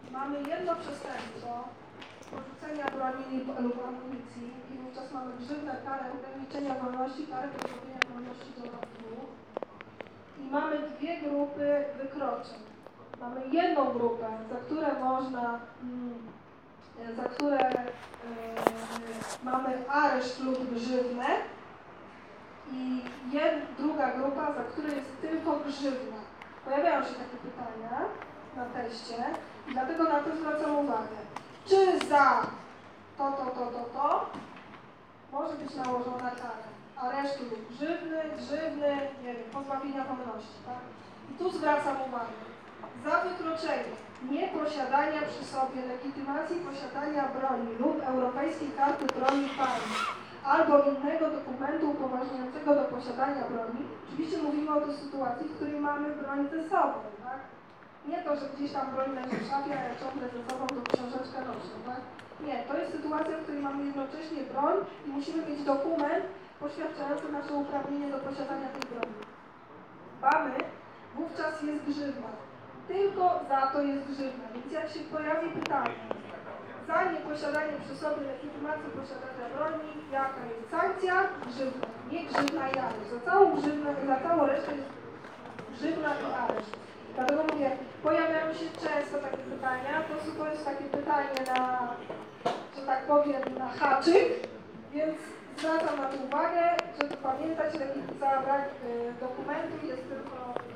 mamy jedno przestępstwo porzucenia broni lub amunicji i wówczas mamy grzywnę, karę ograniczenia wolności, karę pozbawienia wolności do lat 2. I mamy dwie grupy wykroczeń. Mamy jedną grupę, za które można, mamy areszt lub grzywnę i druga grupa, za które jest tylko grzywna. Pojawiają się takie pytania na teście i dlatego na to zwracam uwagę. Czy za to może być nałożona kara aresztu lub grzywny, nie wiem, pozbawienia wolności, tak? I tu zwracam uwagę. Za wykroczenie nieposiadania przy sobie legitymacji posiadania broni lub Europejskiej Karty Broni Państw albo innego dokumentu upoważniającego do posiadania broni, oczywiście mówimy o tej sytuacji, w której mamy broń ze sobą, tak? Nie to, że gdzieś tam broń leży w szafie, a ja ciągle ze sobą tą książeczkę noszę, tak? Nie, to jest sytuacja, w której mamy jednocześnie broń i musimy mieć dokument poświadczający nasze uprawnienie do posiadania tej broni. Mamy, wówczas jest grzywna. Tylko za to jest grzywna. Więc jak się pojawi pytanie, za nieposiadanie przy sobie legitymacji posiadania broni, jaka jest sankcja? Grzywna. Nie grzywna i areszt. Za całą grzywnę, za całą resztę jest grzywna i areszt. Dlatego mówię, pojawiają się często takie pytania, to jest takie pytanie na, że tak powiem, na haczyk, więc zwracam na to uwagę, żeby pamiętać, że za brak dokumentu jest tylko